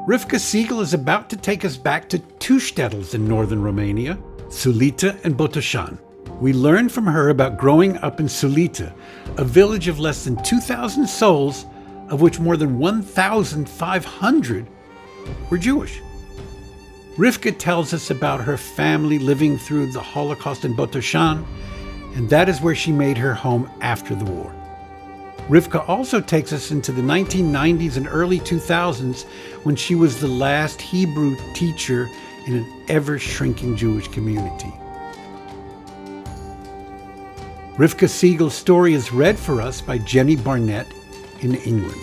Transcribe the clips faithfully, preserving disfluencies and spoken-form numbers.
Rivka Siegel is about to take us back to two shtetls in northern Romania, Sulita and Botoșani. We learn from her about growing up in Sulita, a village of less than two thousand souls, of which more than one thousand five hundred were Jewish. Rivka tells us about her family living through the Holocaust in Botoșani, and that is where she made her home after the war. Rivka also takes us into the nineteen nineties and early two thousands when she was the last Hebrew teacher in an ever-shrinking Jewish community. Rivka Siegel's story is read for us by Jenny Barnett in England.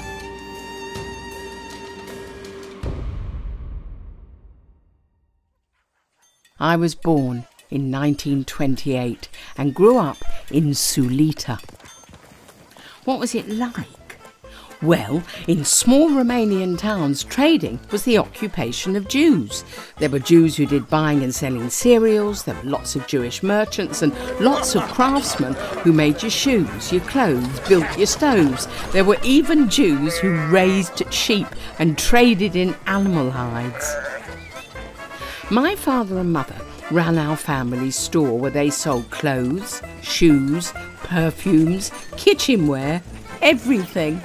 I was born in nineteen twenty-eight and grew up in Sulita. What was it like? Well, in small Romanian towns, trading was the occupation of Jews. There were Jews who did buying and selling cereals, there were lots of Jewish merchants and lots of craftsmen who made your shoes, your clothes, built your stoves. There were even Jews who raised sheep and traded in animal hides. My father and mother ran our family store where they sold clothes, shoes, perfumes, kitchenware, everything.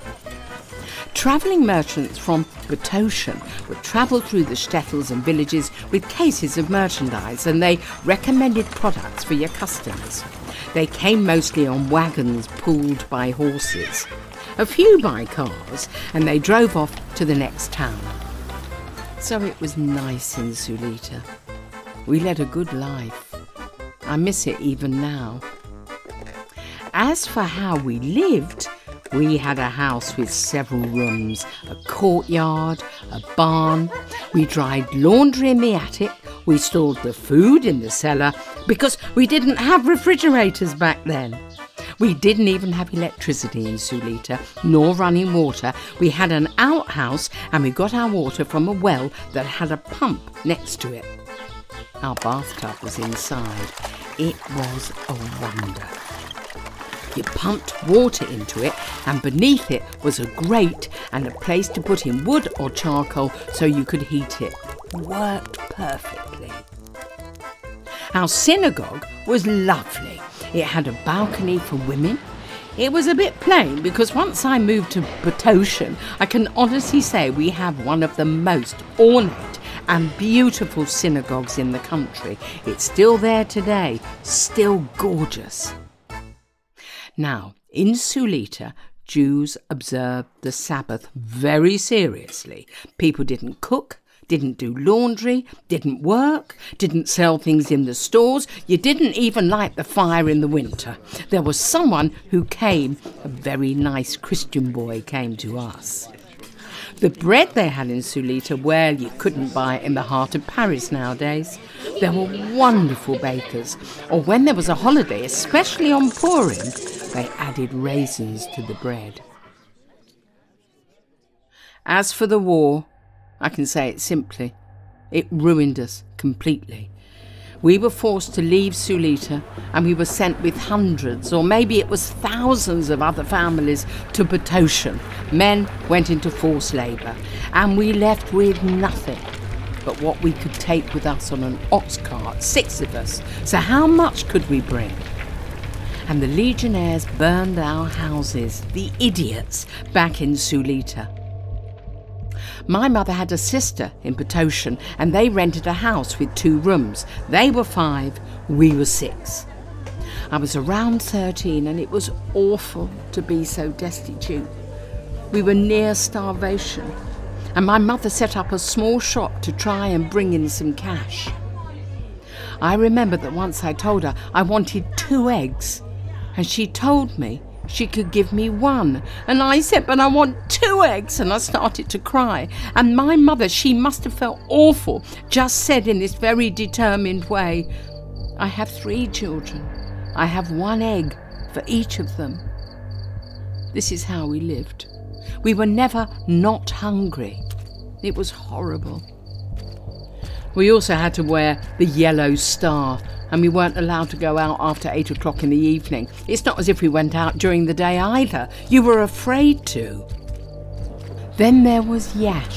Travelling merchants from Botoșani would travel through the shtetls and villages with cases of merchandise, and they recommended products for your customers. They came mostly on wagons pulled by horses, a few by cars, and they drove off to the next town. So it was nice in Sulita. We led a good life. I miss it even now. As for how we lived, we had a house with several rooms, a courtyard, a barn. We dried laundry in the attic. We stored the food in the cellar because we didn't have refrigerators back then. We didn't even have electricity in Sulita, nor running water. We had an outhouse and we got our water from a well that had a pump next to it. Our bathtub was inside. It was a wonder. You pumped water into it, and beneath it was a grate and a place to put in wood or charcoal so you could heat it. Worked perfectly. Our synagogue was lovely. It had a balcony for women. It was a bit plain because once I moved to Botoșani, I can honestly say we have one of the most ornate and beautiful synagogues in the country. It's still there today, still gorgeous. Now, in Sulita, Jews observed the Sabbath very seriously. People didn't cook, didn't do laundry, didn't work, didn't sell things in the stores. You didn't even light the fire in the winter. There was someone who came, a very nice Christian boy came to us. The bread they had in Sulita, well, you couldn't buy it in the heart of Paris nowadays. There were wonderful bakers, or when there was a holiday, especially on Purim, they added raisins to the bread. As for the war, I can say it simply, it ruined us completely. We were forced to leave Sulita and we were sent with hundreds or maybe it was thousands of other families to Botoșani. Men went into forced labour and we left with nothing but what we could take with us on an ox cart, six of us. So how much could we bring? And the legionnaires burned our houses, the idiots, back in Sulita. My mother had a sister in Botoșani and they rented a house with two rooms. They were five, we were six. I was around thirteen and it was awful to be so destitute. We were near starvation and my mother set up a small shop to try and bring in some cash. I remember that once I told her I wanted two eggs and she told me she could give me one. And I said, but I want two eggs. And I started to cry. And my mother, she must have felt awful, just said in this very determined way, I have three children. I have one egg for each of them. This is how we lived. We were never not hungry. It was horrible. We also had to wear the yellow star, and we weren't allowed to go out after eight o'clock in the evening. It's not as if we went out during the day either. You were afraid to. Then there was Yash,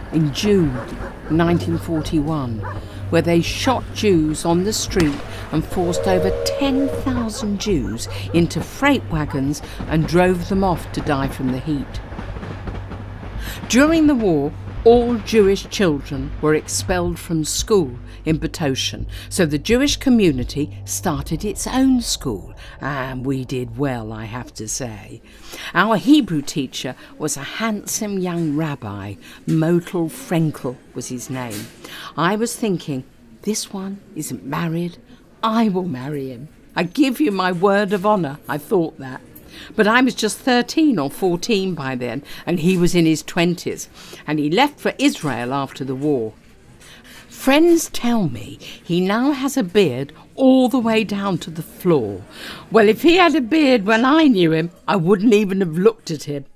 in June nineteen forty-one, where they shot Jews on the street and forced over ten thousand Jews into freight wagons and drove them off to die from the heat. During the war, all Jewish children were expelled from school in Batochen, so the Jewish community started its own school, and we did well, I have to say. Our Hebrew teacher was a handsome young rabbi. Motel Frenkel was his name. I was thinking, this one isn't married, I will marry him. I give you my word of honour, I thought that. But I was just thirteen or fourteen by then, and he was in his twenties, and he left for Israel after the war. Friends tell me he now has a beard all the way down to the floor. Well, if he had a beard when I knew him, I wouldn't even have looked at him.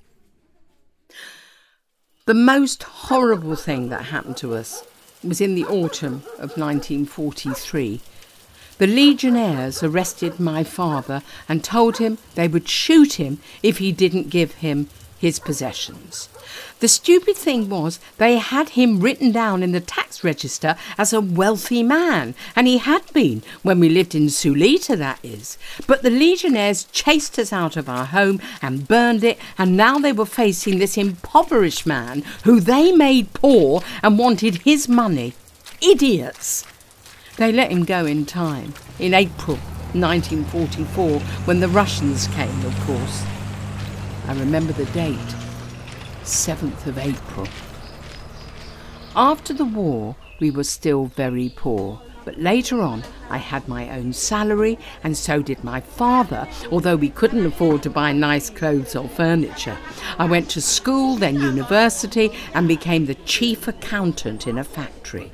The most horrible thing that happened to us was in the autumn of nineteen forty-three. The Legionnaires arrested my father and told him they would shoot him if he didn't give him his possessions. The stupid thing was they had him written down in the tax register as a wealthy man, and he had been when we lived in Sulita, that is. But the Legionnaires chased us out of our home and burned it, and now they were facing this impoverished man who they made poor and wanted his money. Idiots! They let him go in time, in April nineteen forty-four, when the Russians came, of course. I remember the date, seventh of April. After the war, we were still very poor, but later on I had my own salary, and so did my father, although we couldn't afford to buy nice clothes or furniture. I went to school, then university, and became the chief accountant in a factory.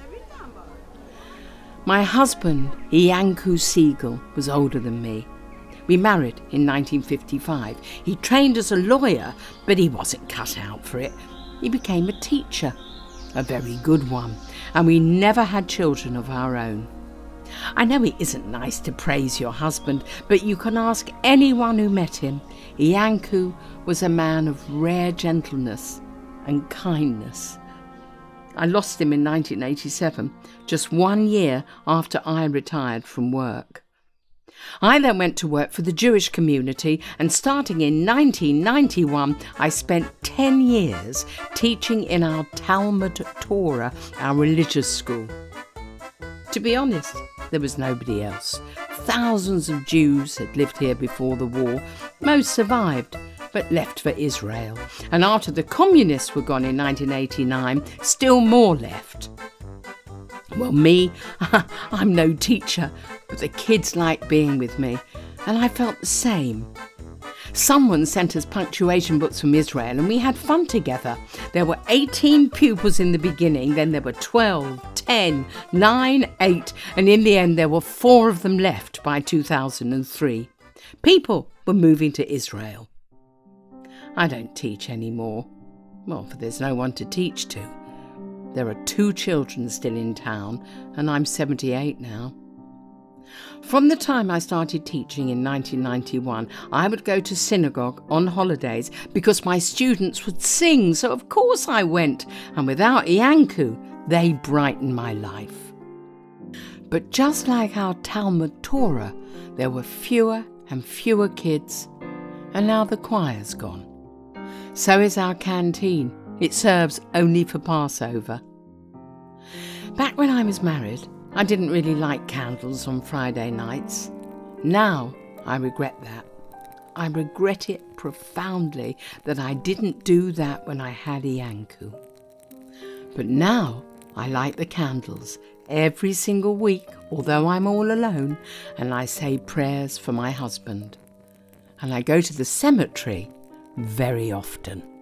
My husband, Iancu Siegel, was older than me. We married in nineteen fifty-five. He trained as a lawyer, but he wasn't cut out for it. He became a teacher, a very good one, and we never had children of our own. I know it isn't nice to praise your husband, but you can ask anyone who met him. Iancu was a man of rare gentleness and kindness. I lost him in nineteen eighty-seven, just one year after I retired from work. I then went to work for the Jewish community, and starting in nineteen ninety-one, I spent ten years teaching in our Talmud Torah, our religious school. To be honest, there was nobody else. Thousands of Jews had lived here before the war. Most survived, but left for Israel. And after the communists were gone in nineteen eighty-nine, still more left. Well, me, I'm no teacher, but the kids like being with me, and I felt the same. Someone sent us punctuation books from Israel, and we had fun together. There were eighteen pupils in the beginning, then there were twelve, ten, nine, eight, and in the end there were four of them left by two thousand three. People were moving to Israel. I don't teach anymore. Well, for there's no one to teach to. There are two children still in town, and I'm seventy-eight now. From the time I started teaching in nineteen ninety-one, I would go to synagogue on holidays because my students would sing, so of course I went, and without Iancu, they brightened my life. But just like our Talmud Torah, there were fewer and fewer kids, and now the choir's gone. So is our canteen. It serves only for Passover. Back when I was married, I didn't really like candles on Friday nights. Now I regret that. I regret it profoundly that I didn't do that when I had Iancu. But now I light the candles every single week, although I'm all alone, and I say prayers for my husband. And I go to the cemetery very often.